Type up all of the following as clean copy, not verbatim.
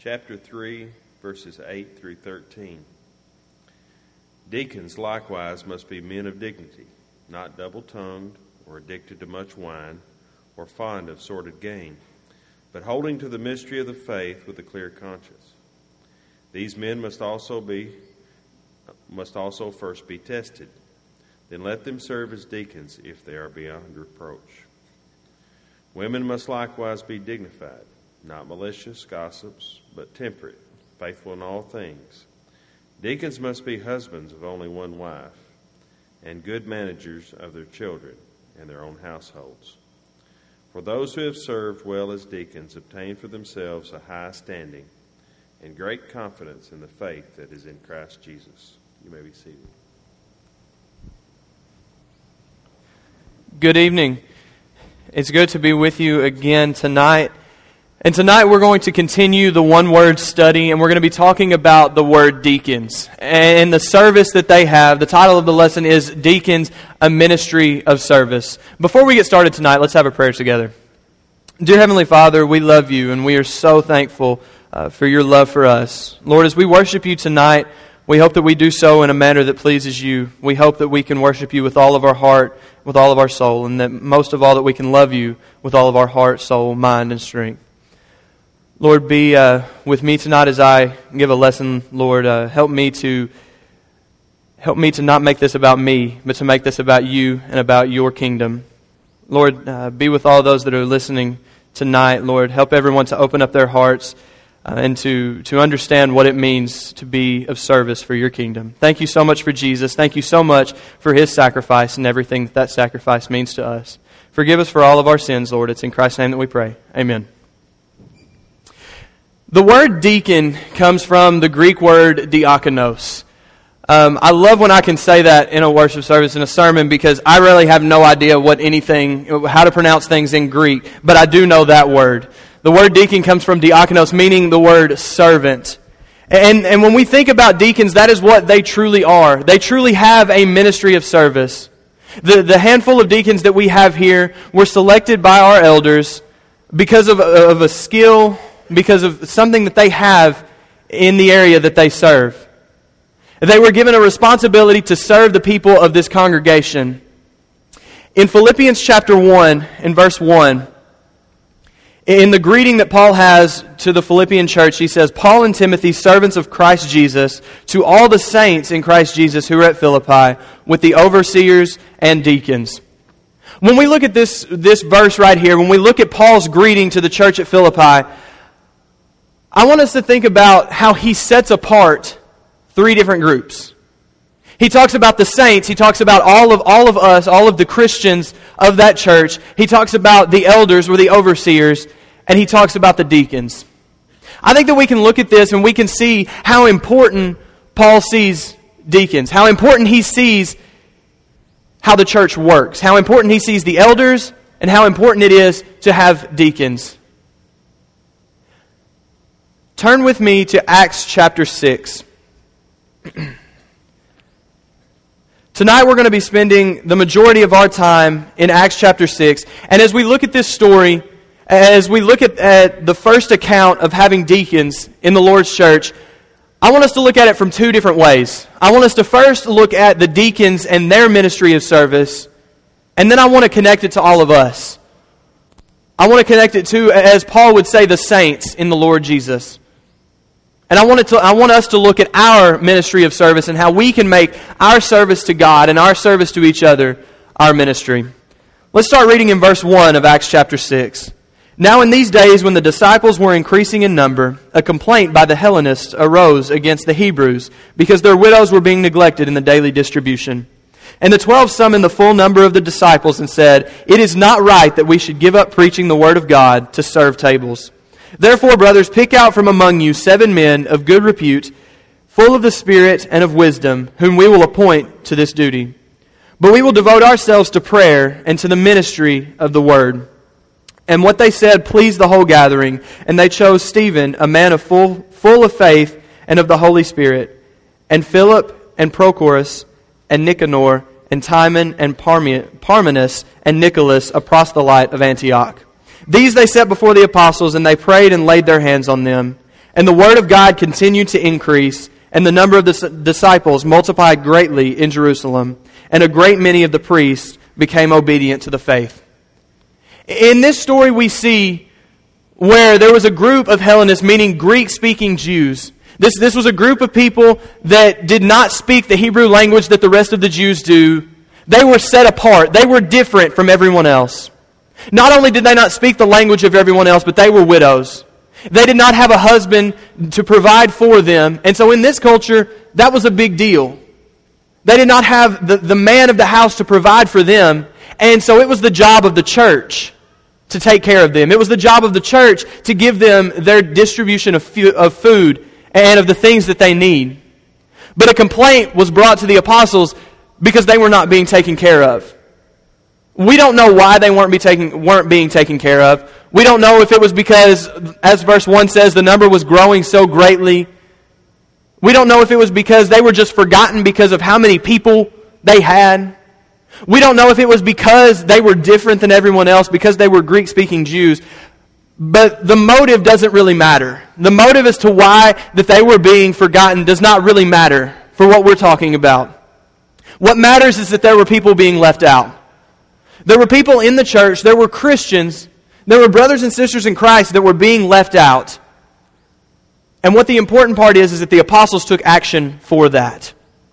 chapter 3, verses 8 through 13. Deacons likewise must be men of dignity, not double-tongued or addicted to much wine or fond of sordid gain, but holding to the mystery of the faith with a clear conscience. These men must also first be tested. Then let them serve as deacons if they are beyond reproach. Women must likewise be dignified, not malicious gossips, but temperate, faithful in all things. Deacons must be husbands of only one wife, and good managers of their children and their own households. For those who have served well as deacons obtain for themselves a high standing and great confidence in the faith that is in Christ Jesus. You may be seated. Good evening. It's good to be with you again tonight. And tonight we're going to continue the one-word study, and we're going to be talking about the word deacons. And the service that they have, the title of the lesson is Deacons, a Ministry of Service. Before we get started tonight, let's have a prayer together. Dear Heavenly Father, we love you, and we are so thankful for your love for us. Lord, as we worship you tonight, we hope that we do so in a manner that pleases you. We hope that we can worship you with all of our heart, with all of our soul, and that most of all that we can love you with all of our heart, soul, mind, and strength. Lord, be with me tonight as I give a lesson. Lord, help me to not make this about me, but to make this about you and about your kingdom. Lord, be with all those that are listening tonight. Lord, help everyone to open up their hearts and to understand what it means to be of service for your kingdom. Thank you so much for Jesus. Thank you so much for His sacrifice and everything that sacrifice means to us. Forgive us for all of our sins, Lord. It's in Christ's name that we pray. Amen. The word deacon comes from the Greek word diakonos. I love when I can say that in a worship service, in a sermon, because I really have no idea how to pronounce things in Greek, but I do know that word. The word deacon comes from diakonos, meaning the word servant. And when we think about deacons, that is what they truly are. They truly have a ministry of service. The handful of deacons that we have here were selected by our elders because of a skill, because of something that they have in the area that they serve. They were given a responsibility to serve the people of this congregation. In Philippians chapter 1, in verse 1, in the greeting that Paul has to the Philippian church, he says, Paul and Timothy, servants of Christ Jesus, to all the saints in Christ Jesus who are at Philippi, with the overseers and deacons. When we look at this verse right here, when we look at Paul's greeting to the church at Philippi, I want us to think about how he sets apart three different groups. He talks about the saints. He talks about all of us, all of the Christians of that church. He talks about the elders or the overseers, and he talks about the deacons. I think that we can look at this and we can see how important Paul sees deacons, how important he sees how the church works, how important he sees the elders, and how important it is to have deacons. Turn with me to Acts chapter 6. Tonight we're going to be spending the majority of our time in Acts chapter 6. And as we look at this story, as we look at the first account of having deacons in the Lord's church, I want us to look at it from two different ways. I want us to first look at the deacons and their ministry of service, and then I want to connect it to all of us. I want to connect it to, as Paul would say, the saints in the Lord Jesus. And I want us to look at our ministry of service and how we can make our service to God and our service to each other our ministry. Let's start reading in verse 1 of Acts chapter 6. Now in these days when the disciples were increasing in number, a complaint by the Hellenists arose against the Hebrews because their widows were being neglected in the daily distribution. And the 12 summoned the full number of the disciples and said, It is not right that we should give up preaching the word of God to serve tables. Therefore, brothers, pick out from among you 7 men of good repute, full of the Spirit and of wisdom, whom we will appoint to this duty. But we will devote ourselves to prayer and to the ministry of the word. And what they said pleased the whole gathering, and they chose Stephen, a man of full of faith and of the Holy Spirit, and Philip and Prochorus and Nicanor and Timon and Parmenas and Nicholas, a proselyte of Antioch. These they set before the apostles, and they prayed and laid their hands on them. And the word of God continued to increase, and the number of the disciples multiplied greatly in Jerusalem, and a great many of the priests became obedient to the faith. In this story we see where there was a group of Hellenists, meaning Greek-speaking Jews. This was a group of people that did not speak the Hebrew language that the rest of the Jews do. They were set apart. They were different from everyone else. Not only did they not speak the language of everyone else, but they were widows. They did not have a husband to provide for them. And so in this culture, that was a big deal. They did not have the man of the house to provide for them. And so it was the job of the church to take care of them. It was the job of the church to give them their distribution of food and of the things that they need. But a complaint was brought to the apostles because they were not being taken care of. We don't know why they weren't being taken care of. We don't know if it was because, as verse 1 says, the number was growing so greatly. We don't know if it was because they were just forgotten because of how many people they had. We don't know if it was because they were different than everyone else, because they were Greek-speaking Jews. But the motive doesn't really matter. The motive as to why that they were being forgotten does not really matter for what we're talking about. What matters is that there were people being left out. There were people in the church, there were Christians, there were brothers and sisters in Christ that were being left out. And what the important part is that the apostles took action for that.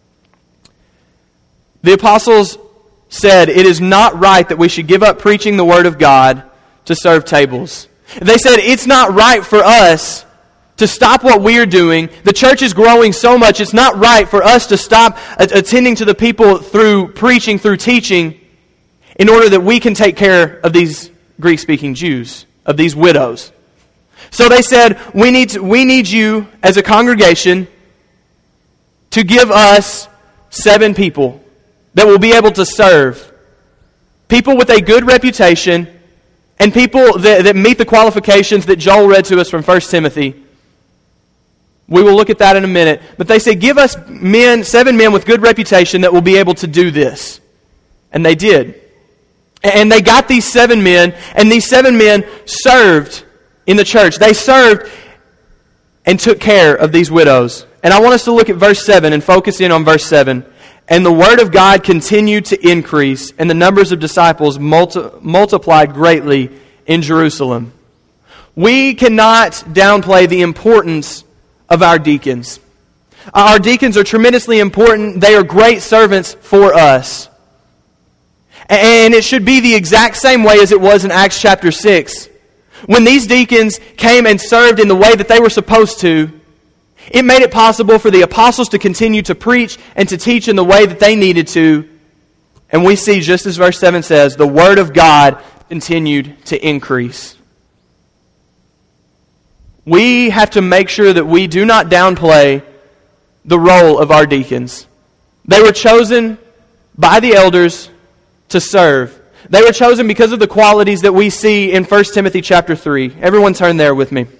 The apostles said, it is not right that we should give up preaching the Word of God to serve tables. They said, it's not right for us to stop what we're doing. The church is growing so much, it's not right for us to stop attending to the people through preaching, through teaching, in order that we can take care of these Greek-speaking Jews, of these widows. So they said, we need you as a congregation to give us 7 people that will be able to serve. People with a good reputation and people that meet the qualifications that Joel read to us from 1 Timothy. We will look at that in a minute. But they say, give us 7 men with good reputation that will be able to do this. And they did. And they got these 7 men, and these 7 men served in the church. They served and took care of these widows. And I want us to look at verse 7 and focus in on verse 7. And the word of God continued to increase, and the numbers of disciples multiplied greatly in Jerusalem. We cannot downplay the importance of our deacons. Our deacons are tremendously important. They are great servants for us. And it should be the exact same way as it was in Acts chapter 6. When these deacons came and served in the way that they were supposed to, it made it possible for the apostles to continue to preach and to teach in the way that they needed to. And we see, just as verse 7 says, the word of God continued to increase. We have to make sure that we do not downplay the role of our deacons. They were chosen by the elders to serve. They were chosen because of the qualities that we see in 1 Timothy chapter 3. Everyone turn there with me.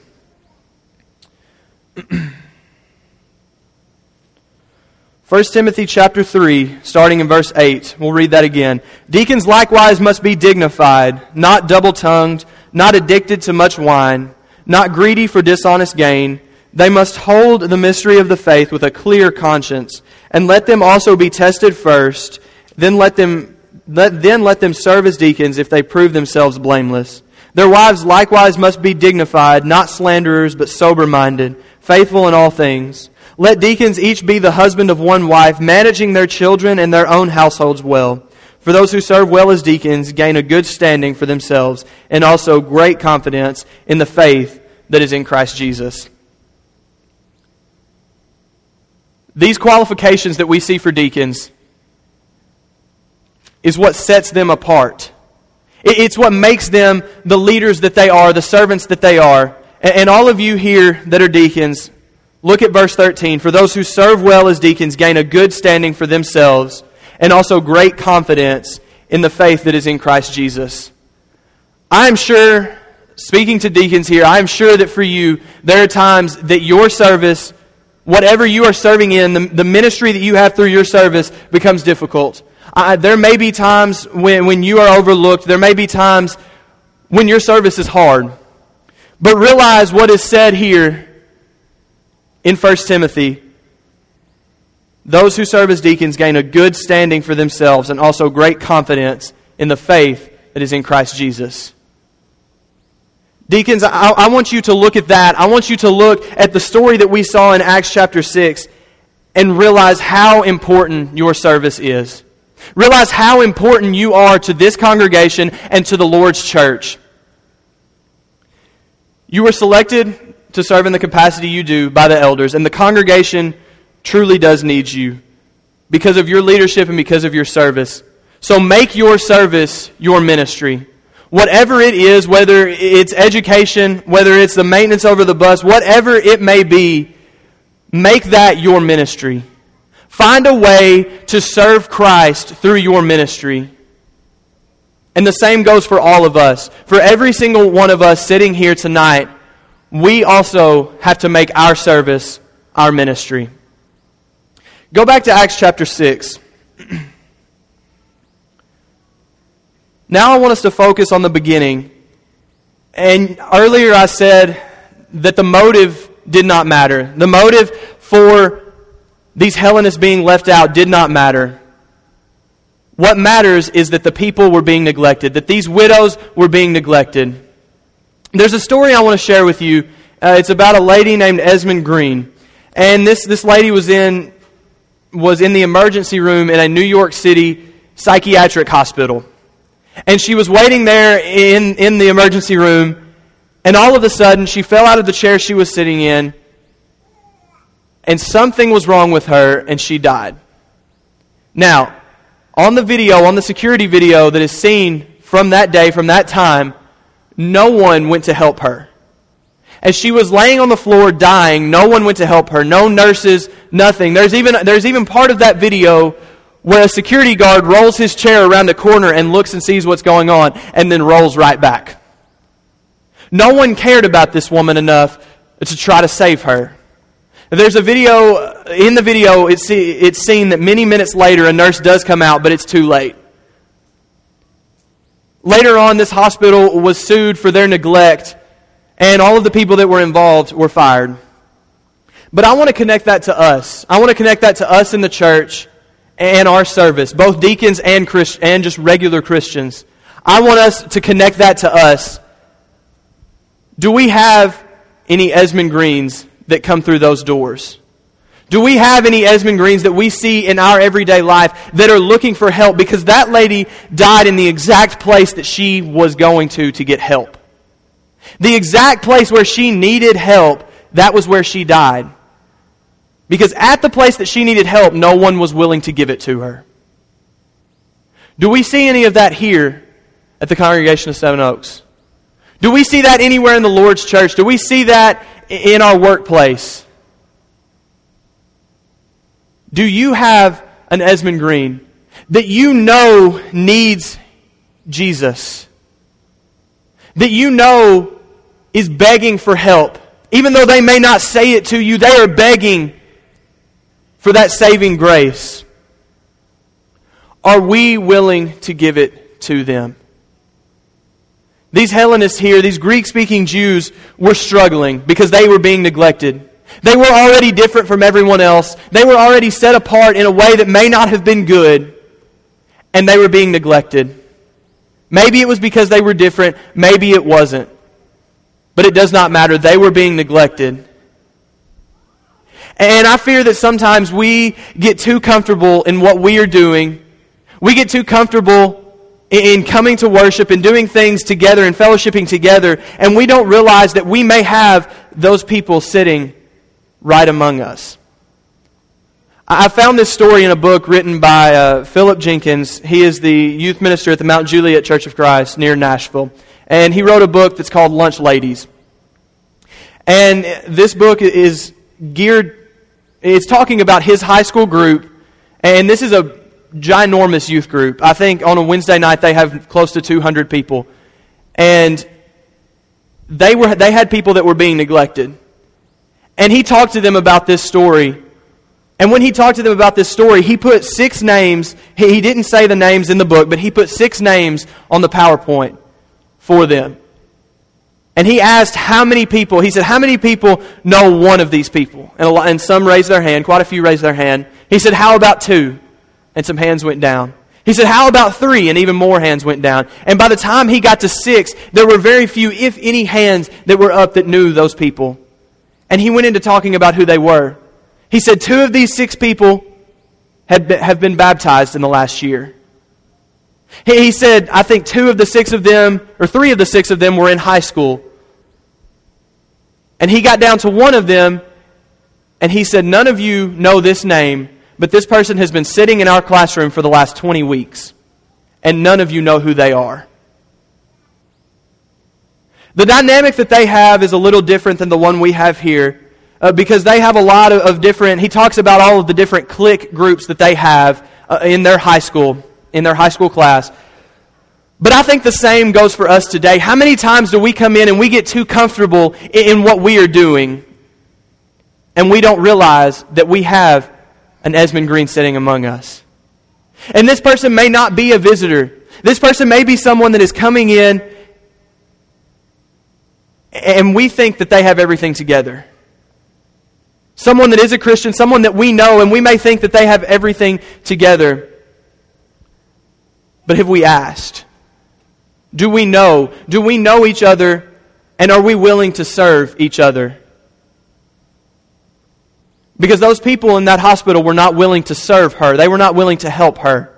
1 Timothy chapter 3, starting in verse 8. We'll read that again. Deacons likewise must be dignified, not double-tongued, not addicted to much wine, not greedy for dishonest gain. They must hold the mystery of the faith with a clear conscience, and let them also be tested first, then let them serve as deacons if they prove themselves blameless. Their wives likewise must be dignified, not slanderers, but sober-minded, faithful in all things. Let deacons each be the husband of one wife, managing their children and their own households well. For those who serve well as deacons gain a good standing for themselves, and also great confidence in the faith that is in Christ Jesus. These qualifications that we see for deacons is what sets them apart. It's what makes them the leaders that they are, the servants that they are. And all of you here that are deacons, look at verse 13. For those who serve well as deacons gain a good standing for themselves, and also great confidence in the faith that is in Christ Jesus. I'm sure, speaking to deacons here, I'm sure that for you, there are times that your service, whatever you are serving in, the ministry that you have through your service becomes difficult. There may be times when you are overlooked. There may be times when your service is hard. But realize what is said here in 1 Timothy, those who serve as deacons gain a good standing for themselves and also great confidence in the faith that is in Christ Jesus. Deacons, I want you to look at that. I want you to look at the story that we saw in Acts chapter 6 and realize how important your service is. Realize how important you are to this congregation and to the Lord's church. You were selected to serve in the capacity you do by the elders, and the congregation truly does need you because of your leadership and because of your service. So make your service your ministry. Whatever it is, whether it's education, whether it's the maintenance over the bus, whatever it may be, make that your ministry. Find a way to serve Christ through your ministry. And the same goes for all of us. For every single one of us sitting here tonight, we also have to make our service our ministry. Go back to Acts chapter 6. Now I want us to focus on the beginning. And earlier I said that the motive did not matter. The motive for these Hellenists being left out did not matter. What matters is that the people were being neglected, that these widows were being neglected. There's a story I want to share with you. It's about a lady named Esmond Green. And this lady was in the emergency room in a New York City psychiatric hospital. And she was waiting there in the emergency room, and all of a sudden she fell out of the chair she was sitting in, and something was wrong with her, and she died. Now, on the security video that is seen from that day, from that time, no one went to help her. As she was laying on the floor dying, no one went to help her. No nurses, nothing. There's even part of that video where a security guard rolls his chair around the corner and looks and sees what's going on and then rolls right back. No one cared about this woman enough to try to save her. There's a video, in the video it's seen that many minutes later a nurse does come out, but it's too late. Later on, this hospital was sued for their neglect, and all of the people that were involved were fired. But I want to connect that to us. I want to connect that to us in the church and our service, both deacons and just regular Christians. I want us to connect that to us. Do we have any Esmond Greens that come through those doors? Do we have any Esmond Greens that we see in our everyday life that are looking for help? Because that lady died in the exact place that she was going to get help. The exact place where she needed help, that was where she died. Because at the place that she needed help, no one was willing to give it to her. Do we see any of that here at the congregation of Seven Oaks? Do we see that anywhere in the Lord's church? Do we see that in our workplace? Do you have an Esmond Green that you know needs Jesus? That you know is begging for help? Even though they may not say it to you, they are begging for that saving grace. Are we willing to give it to them? These Hellenists here, these Greek-speaking Jews, were struggling because they were being neglected. They were already different from everyone else. They were already set apart in a way that may not have been good, and they were being neglected. Maybe it was because they were different. Maybe it wasn't. But it does not matter. They were being neglected. And I fear that sometimes we get too comfortable in what we are doing. We get too comfortable in coming to worship and doing things together and fellowshipping together, and we don't realize that we may have those people sitting right among us. I found this story in a book written by Philip Jenkins. He is the youth minister at the Mount Juliet Church of Christ near Nashville. And he wrote a book that's called Lunch Ladies. And this book is it's talking about his high school group. And this is a ginormous youth group. I think on a Wednesday night they have close to 200 people. And they had people that were being neglected. And he talked to them about this story. And when he talked to them about this story, he put 6 names. He didn't say the names in the book, but he put 6 names on the PowerPoint for them. And he asked how many people, he said, how many people know one of these people? And some raised their hand, quite a few raised their hand. He said, how about 2? And some hands went down. He said, how about 3? And even more hands went down. And by the time he got to 6, there were very few, if any, hands that were up that knew those people. And he went into talking about who they were. He said 2 of these 6 people have been baptized in the last year. He said, I think 2 of the 6 of them, or 3 of the 6 of them were in high school. And he got down to one of them, and he said, none of you know this name, but this person has been sitting in our classroom for the last 20 weeks, and none of you know who they are. The dynamic that they have is a little different than the one we have here, because they have a lot of different, he talks about all of the different clique groups that they have in their high school class. But I think the same goes for us today. How many times do we come in and we get too comfortable in what we are doing, and we don't realize that we have an Esmond Green sitting among us? And this person may not be a visitor. This person may be someone that is coming in, and we think that they have everything together. Someone that is a Christian, someone that we know, and we may think that they have everything together. But have we asked? Do we know? Do we know each other, and are we willing to serve each other? Because those people in that hospital were not willing to serve her. They were not willing to help her.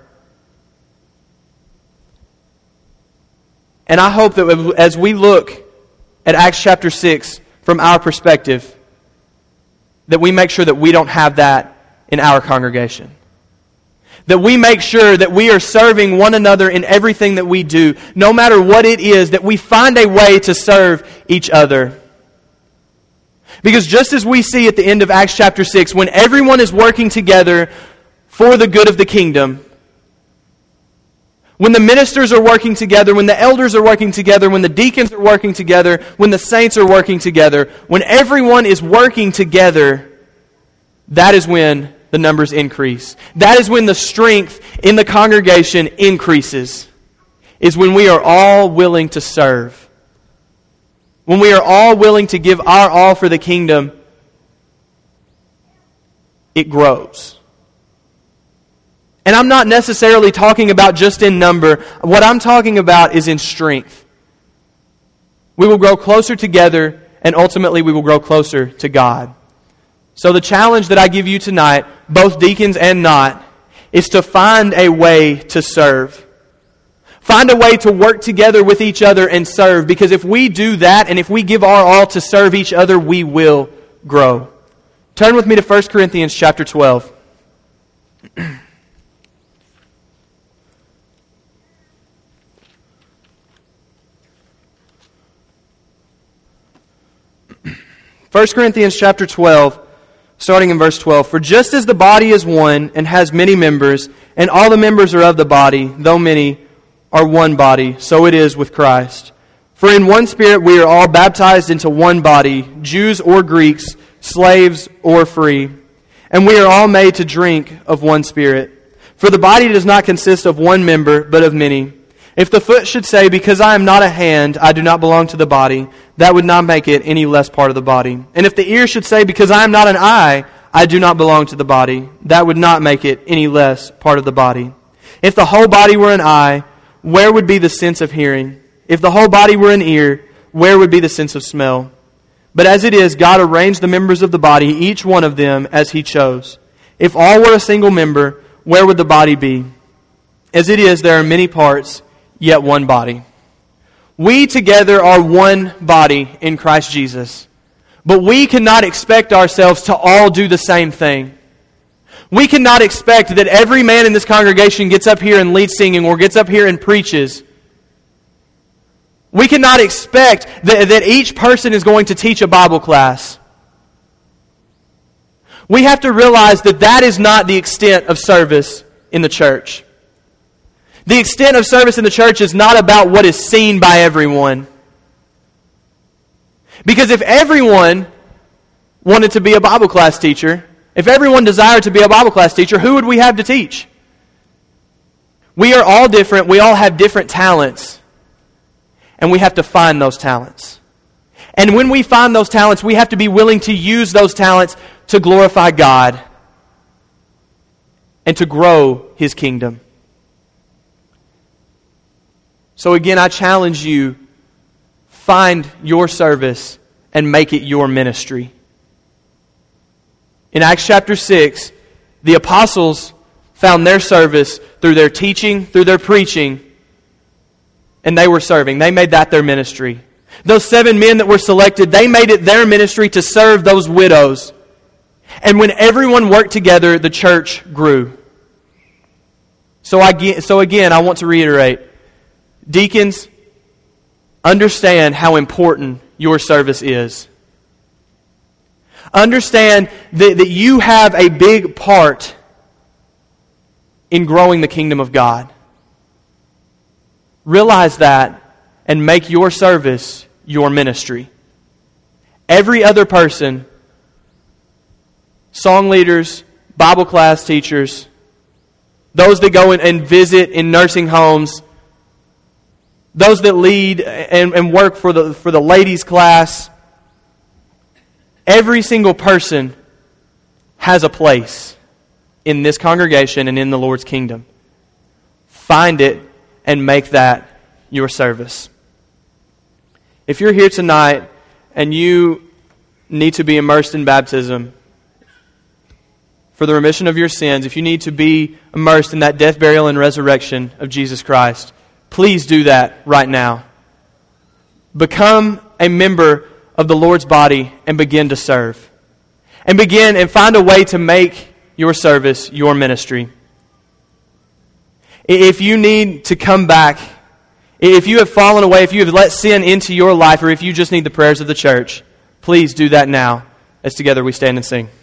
And I hope that as we look at Acts chapter 6 from our perspective, that we make sure that we don't have that in our congregation. That we make sure that we are serving one another in everything that we do, no matter what it is, that we find a way to serve each other. Because just as we see at the end of Acts chapter 6, when everyone is working together for the good of the kingdom, when the ministers are working together, when the elders are working together, when the deacons are working together, when the saints are working together, when everyone is working together, that is when the numbers increase. That is when the strength in the congregation increases. Is when we are all willing to serve. When we are all willing to give our all for the kingdom, it grows. And I'm not necessarily talking about just in number. What I'm talking about is in strength. We will grow closer together, and ultimately we will grow closer to God. So the challenge that I give you tonight, both deacons and not, is to find a way to serve. Find a way to work together with each other and serve. Because if we do that, and if we give our all to serve each other, we will grow. Turn with me to 1 Corinthians chapter 12. 1 Corinthians chapter 12, starting in verse 12. For just as the body is one and has many members, and all the members are of the body, though many are one body, so it is with Christ. For in one Spirit we are all baptized into one body, Jews or Greeks, slaves or free, and we are all made to drink of one Spirit. For the body does not consist of one member, but of many. If the foot should say, because I am not a hand, I do not belong to the body, that would not make it any less part of the body. And if the ear should say, because I am not an eye, I do not belong to the body, that would not make it any less part of the body. If the whole body were an eye, where would be the sense of hearing? If the whole body were an ear, where would be the sense of smell? But as it is, God arranged the members of the body, each one of them as He chose. If all were a single member, where would the body be? As it is, there are many parts, yet one body. We together are one body in Christ Jesus. But we cannot expect ourselves to all do the same thing. We cannot expect that every man in this congregation gets up here and leads singing or gets up here and preaches. We cannot expect that each person is going to teach a Bible class. We have to realize that that is not the extent of service in the church. The extent of service in the church is not about what is seen by everyone. Because if everyone wanted to be a Bible class teacher, if everyone desired to be a Bible class teacher, who would we have to teach? We are all different. We all have different talents. And we have to find those talents. And when we find those talents, we have to be willing to use those talents to glorify God and to grow His kingdom. So again, I challenge you, find your service and make it your ministry. In Acts chapter 6, the apostles found their service through their teaching, through their preaching, and they were serving. They made that their ministry. Those 7 men that were selected, they made it their ministry to serve those widows. And when everyone worked together, the church grew. So again, I want to reiterate, deacons, understand how important your service is. Understand that you have a big part in growing the kingdom of God. Realize that and make your service your ministry. Every other person, song leaders, Bible class teachers, those that go and visit in nursing homes, those that lead and work for the ladies' class, every single person has a place in this congregation and in the Lord's kingdom. Find it and make that your service. If you're here tonight and you need to be immersed in baptism for the remission of your sins, if you need to be immersed in that death, burial, and resurrection of Jesus Christ, please do that right now. Become a member of the Lord's body and begin to serve. And begin and find a way to make your service your ministry. If you need to come back, if you have fallen away, if you have let sin into your life, or if you just need the prayers of the church, please do that now as together we stand and sing.